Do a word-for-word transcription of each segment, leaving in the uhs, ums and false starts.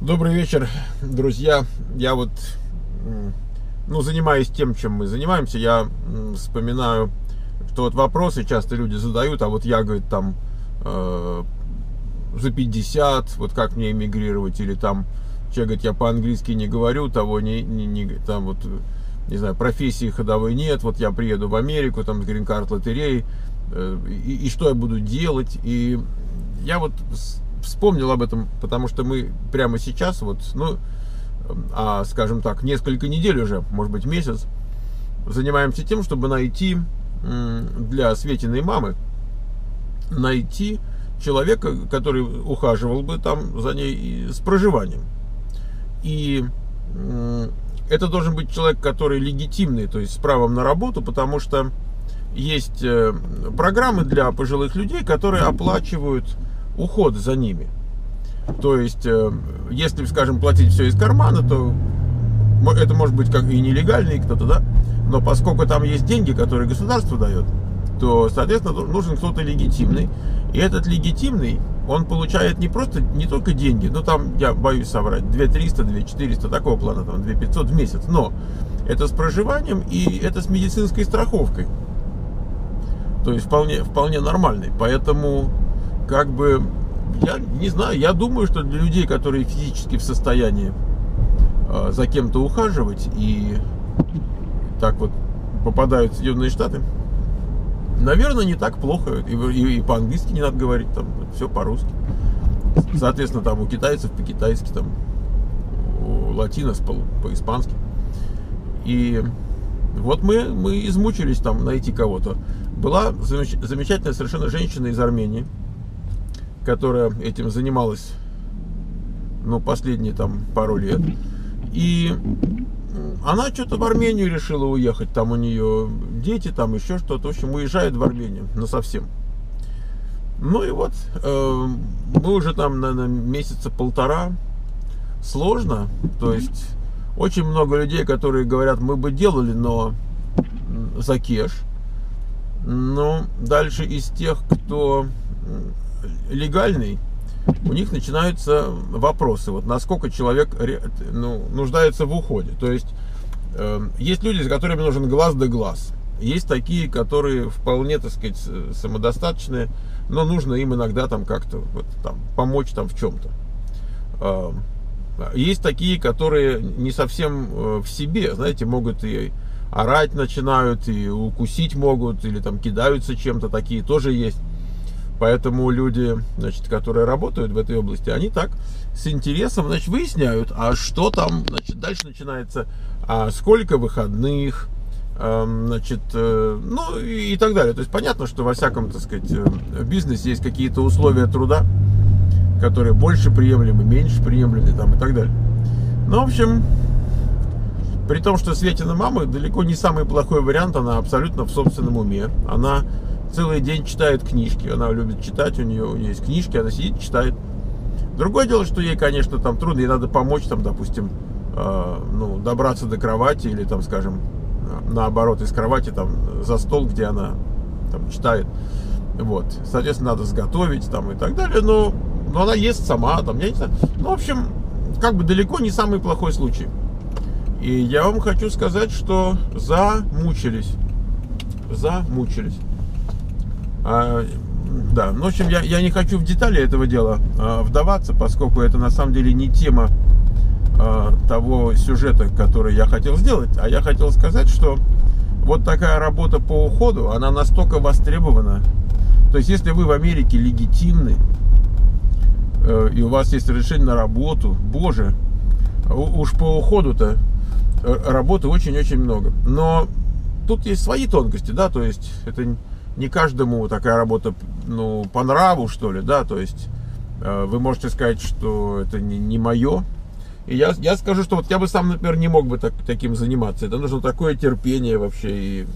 Добрый вечер, друзья. Я вот, ну, занимаюсь тем, чем мы занимаемся. Я вспоминаю, что вот вопросы часто люди задают, а вот я, говорит, там э, за пятьдесят, вот как мне эмигрировать, или там, человек говорит, я по-английски не говорю, того не, не, не там вот, не знаю, профессии ходовой нет, вот я приеду в Америку, там с грин-карт лотереей, э, и, и что я буду делать? И я вот вспомнил об этом, потому что мы прямо сейчас, вот, ну, а, скажем так, несколько недель уже, может быть, месяц, занимаемся тем, чтобы найти для Светиной мамы, найти человека, который ухаживал бы там за ней с проживанием. И это должен быть человек, который легитимный, то есть с правом на работу, потому что есть программы для пожилых людей, которые оплачивают уход за ними. То есть, если, скажем, платить все из кармана, то это может быть как и нелегальный кто-то, да, но поскольку там есть деньги, которые государство дает, то, соответственно, нужен кто-то легитимный. И этот легитимный, он получает не просто, не только деньги, ну там, я боюсь соврать, две триста, две четыреста, такого плана, там, две пятьсот в месяц, но это с проживанием и это с медицинской страховкой. То есть вполне, вполне нормальный. Поэтому, как бы, я не знаю, я думаю, что для людей, которые физически в состоянии э, за кем-то ухаживать и так вот попадают в Соединенные Штаты, наверное, не так плохо. И, и, и по-английски не надо говорить, там все по-русски. Соответственно, там у китайцев по-китайски, там у латинос по-испански. И вот мы, мы измучились там найти кого-то. Была замеч замечательная совершенно женщина из Армении, которая этим занималась, ну, последние там пару лет. И она что-то в Армению решила уехать. Там у нее дети, там еще что-то. В общем, уезжает в Армению насовсем. Ну и вот, э, мы уже там, наверное, месяца полтора. Сложно. То есть, очень много людей, которые говорят, мы бы делали, но за кеш. Но дальше из тех, кто легальный, у них начинаются вопросы, вот насколько человек, ну, нуждается в уходе. То есть э, есть люди, с которыми нужен глаз да глаз. Есть такие, которые вполне, так сказать, самодостаточные, но нужно им иногда там как-то вот, там, помочь там в чем-то. Э, есть такие, которые не совсем э, в себе, знаете, могут и орать начинают, и укусить могут, или там кидаются чем-то, такие тоже есть. Поэтому люди, значит, которые работают в этой области, они так с интересом, значит, выясняют, а что там, значит, дальше начинается, а сколько выходных, э, значит, э, ну и, и так далее. То есть понятно, что во всяком, так сказать, бизнесе есть какие-то условия труда, которые больше приемлемы, меньше приемлемы, там, и так далее. Ну, в общем, при том, что Светина мама далеко не самый плохой вариант, она абсолютно в собственном уме. Она целый день читает книжки, она любит читать, у нее, у нее есть книжки, она сидит, читает. Другое дело, что ей, конечно, там трудно, ей надо помочь, там, допустим, э, ну, добраться до кровати, или, там, скажем, наоборот, из кровати, там, за стол, где она, там, читает. Вот, соответственно, надо сготовить, там, и так далее, но, но она ест сама, там, я не знаю. Ну, в общем, как бы далеко не самый плохой случай. И я вам хочу сказать, что замучились, замучились. А, да, ну, в общем, я, я не хочу в детали этого дела а, вдаваться, поскольку это на самом деле не тема а, того сюжета, который я хотел сделать. А я хотел сказать, что вот такая работа по уходу, она настолько востребована. То есть, если вы в Америке легитимны, э, и у вас есть разрешение на работу, боже, уж по уходу-то работы очень-очень много. Но тут есть свои тонкости, да, то есть это не каждому такая работа, ну, по нраву, что ли, да, то есть э, вы можете сказать, что это не, не мое. И я, я скажу, что вот я бы сам, например, не мог бы так, таким заниматься. Это нужно такое терпение вообще. И,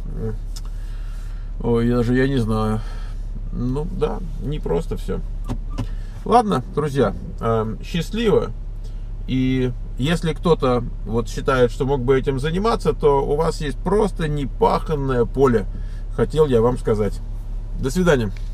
ой, я даже, я не знаю. Ну, да, не просто все. Ладно, друзья, э, счастливо. И если кто-то вот считает, что мог бы этим заниматься, то у вас есть просто непаханное поле. Хотел я вам сказать. До свидания.